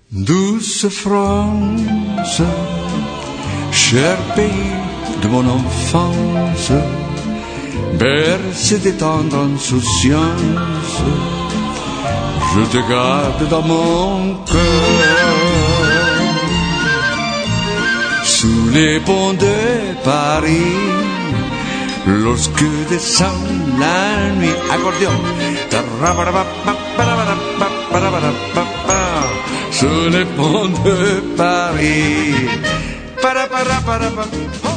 Douce France, cher pays de mon enfance, bercé de tendre insouciance, je te garde dans mon cœur. Sous les ponts de Paris, lorsque descend la nuit, accordéon, sous les ponts de Paris.